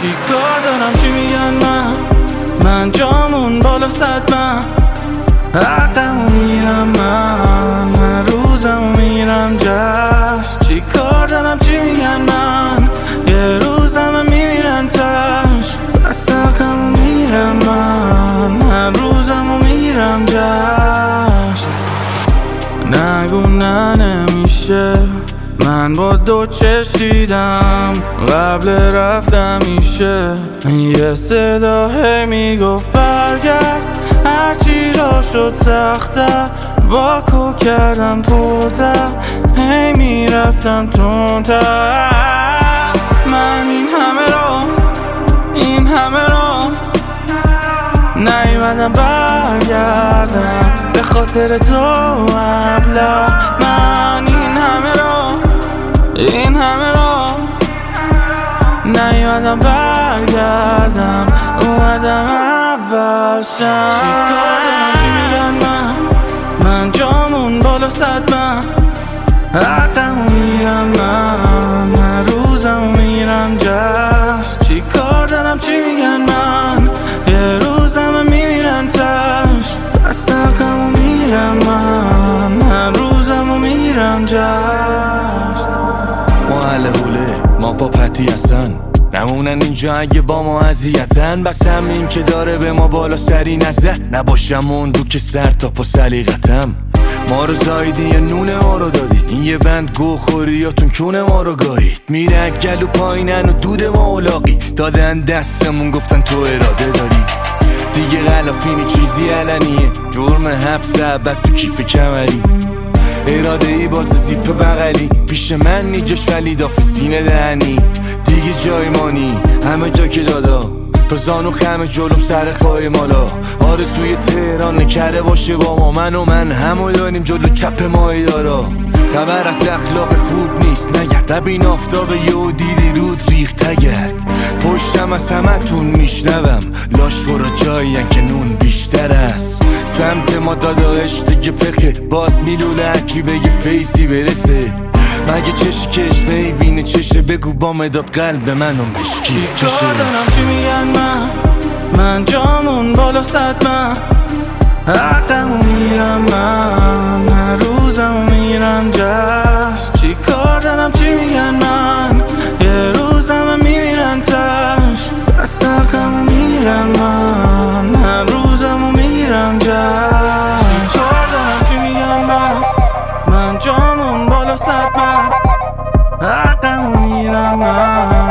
چی کار دارم چی میگن من جامون بالا صد من حقمو میرم من روزمو میرم جشن چی کار دارم چی میگن من یه روزم میمیرن تش بس حقمو میرم من روزمو میرم جشن نگو نه نمیشه من با دو چشم دیدم قبل رفتم میشه یه صدا هی میگفت برگرد هرچی را شد سخت‌تر واکو کردم پرتر هی میرفتم تندتر من این همه را نیومدم برگردم به خاطر تو ابله من این همه را نیومدم برگردم اومدم اول شم چی کار دارم چی میگن من جامون بالا صد من حقمو میرم من روزمو میرم جشن چی کار دارم چی میگن من یه روزم میمیرن تش بس حقمو میرم من روزمو میرم جشن ما اهل حوله ما با پتی هستن نمونن اینجا اگه با ما اذیتن بس همین که داره به ما بالا سری نزد نباشم اون دو که سر تا پا سلیقتم ما رو زایدی یا نون ما رو دادید این یه بند گو خوریاتون کونه ما رو گاهید میره گلو پایینن و دود ما اولاقی دادن دستمون گفتن تو اراده داری دیگه غلافینی چیزی علنیه جرم حبس ابد تو کیف کمری اراده ای باز زیپ بغلی پیش من نیجاش ولی داف سینه دهنی دیگه جای مانی همه جا که دادا تا زانو خم جلوم سر خواهی مالا آرزوی تهران نکره باشه با ما من همو داریم جلو کپ ماهی دارا خبر از اخلاق خوب نیست نگرد لبین آفتاب یه دیدی رود ریخت تگرد پشتم از همتون میشنوم لاشخورا جایین که نون بیشتر است سمت ما دادا عشق دیگه پخه باد میلوله هرکی بگه فیسی برسه مگه چشی کش نیبینه چشه بگو با مداد قلب منو مشکی چی کار دارم چی میگن من جامون بالا صد من حقمو میرم من روزمو میرم جشن چی کار دارم چی میگن من یه روزم میمیرن تش بس حقمو میرم من روزمو میرم جشن چی کار دارم چی میگن من جامون بالا صد من حقمو میرم من